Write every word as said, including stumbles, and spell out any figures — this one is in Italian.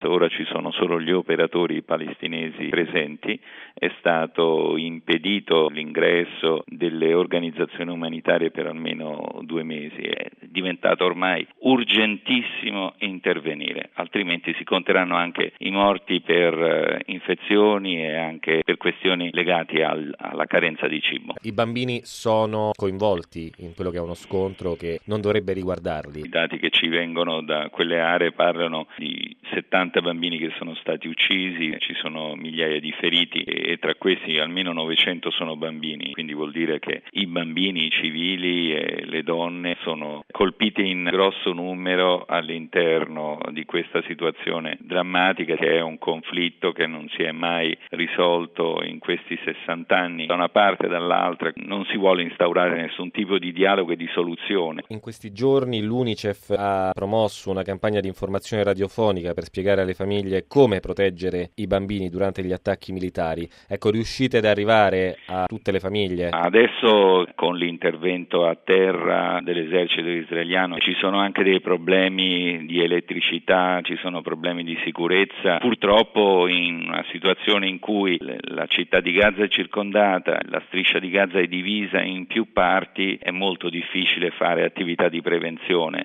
ora ci sono solo gli operatori palestinesi presenti, è stato impedito l'ingresso delle organizzazioni umanitarie per almeno due mesi, è diventato ormai urgentissimo intervenire, altrimenti si conteranno anche i morti per infezioni e anche per questioni legate al, alla carenza di cibo. I bambini sono coinvolti in quello che è uno scontro che non dovrebbe riguardarli. I dati che ci vengono da quelle aree parlano di settanta bambini che sono stati uccisi, ci sono migliaia di feriti e tra questi almeno novecento sono bambini, quindi vuol dire che i bambini, i civili e le donne sono colpiti in grosso numero all'interno di questa situazione drammatica che è un conflitto che non si è mai risolto in questi sessanta anni. Da una parte e dall'altra non si vuole instaurare nessun tipo di dialogo e di soluzione. In questi giorni l'UNICEF ha promosso una campagna di informazione radiofonica per spiegare alle famiglie come proteggere i bambini durante gli attacchi militari. Ecco, riuscite ad arrivare a tutte le famiglie? Adesso con l'intervento a terra dell'esercito israeliano ci sono anche dei problemi di elettricità, ci sono problemi di sicurezza. Purtroppo in una situazione in cui la città di Gaza è circondata, la striscia di Gaza è divisa in più parti, è molto difficile fare attività di prevenzione.